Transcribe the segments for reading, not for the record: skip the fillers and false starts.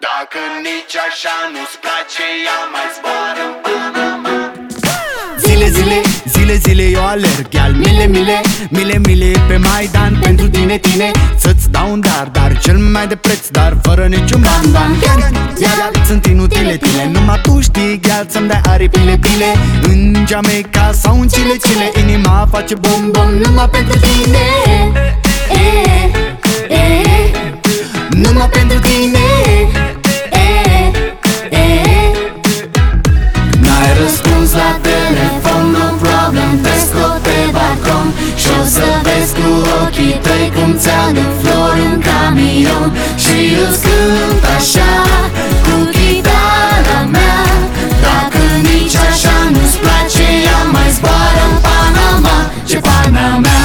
Dacă nici așa nu-ți place, ea mai zboară în Panama. Zile, zile, zile, zile eu alerg, iar mile, mile, mile, mile pe Maidan pentru tine, tine. Să-ți dau un dar cel mai de preț, dar fără niciun ban. Iar sunt inutile, tine. Numai tu știi, gheal, să-mi dai aripile, pile. În Jamaica sau în Chile, Chile, inima face bom, bom, numai pentru tine. Numai pentru tine. N-ai răspuns la telefon, no problem, te scot pe balcon și o să vezi cu ochii tăi cum ți-aduc flori în camion. Și îți cânt așa cu chitara mea. Dacă nici așa nu-ți place, ea mai zboară în Panama. Ce Panama?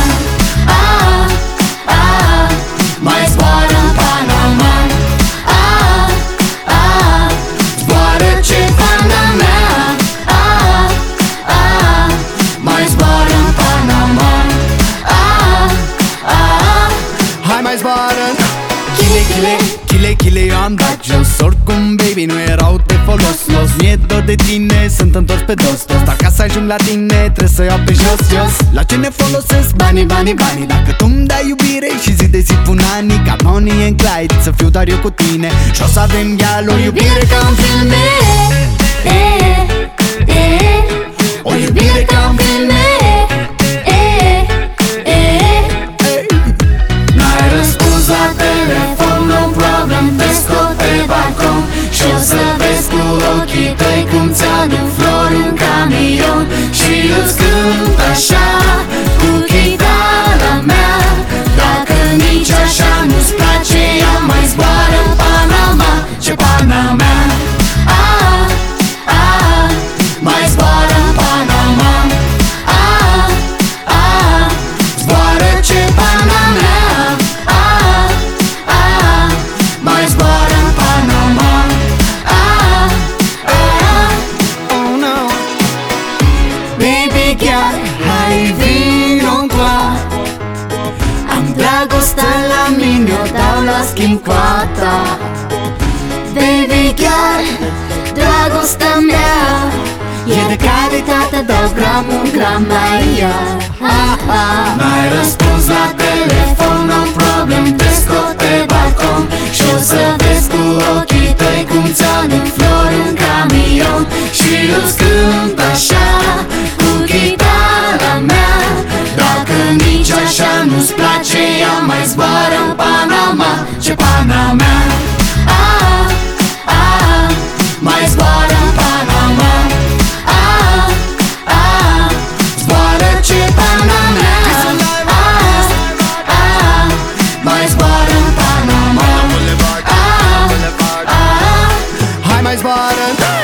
Mai zboară în Panama. Zboară ce Panama. Mai zboară în Panama. Hai mai zboară. Chile, chile, chile, chile, eu am dat jos. Oricum, baby, nu erau de folos. Mi-e dor de tine, sunt întors pe dos. Dar ca să ajung la tine, trebuie să iau pe jos, jos. La ce ne folosesc banii, banii, banii? Dacă tu-mi dai iubire și zi de zi pun anii, ca Bonnie and Clyde, să fiu doar eu cu tine. Și o să avem gheal, o iubire ca în filme. O iubire ca în filme. N-ai răspuns la telefon, no problem, te scot pe balcon și o să vezi cu ochii tăi cum ți-aduc flori în camion. Și îți cânt așa cu chitara mea. Dacă nici așa nu-ți place, ea mai zboară în Panama. Ce Panama? Mai zboară în Panama. Zboară ce Panama. Mai zboară în Panama. Oh no. Baby girl, hai vino încoa. Am dragostea la mine, o dau la schimb cu a ta. Baby girl, dragostea mea e de calitate, dau gram un gram la ea. N-ai răspuns la telefon, no problem, te scot pe balcon și o să vezi cu ochii tăi cum ți-aduc flori în camion. Și îți cânt așa cu chitara mea. Dacă nici așa nu-ți place, ea mai zboară în Panama. Ce Panama? Mai zboară în Panama. Zboară ce Panama. Mai zboară în Panama. Hai mai zboară.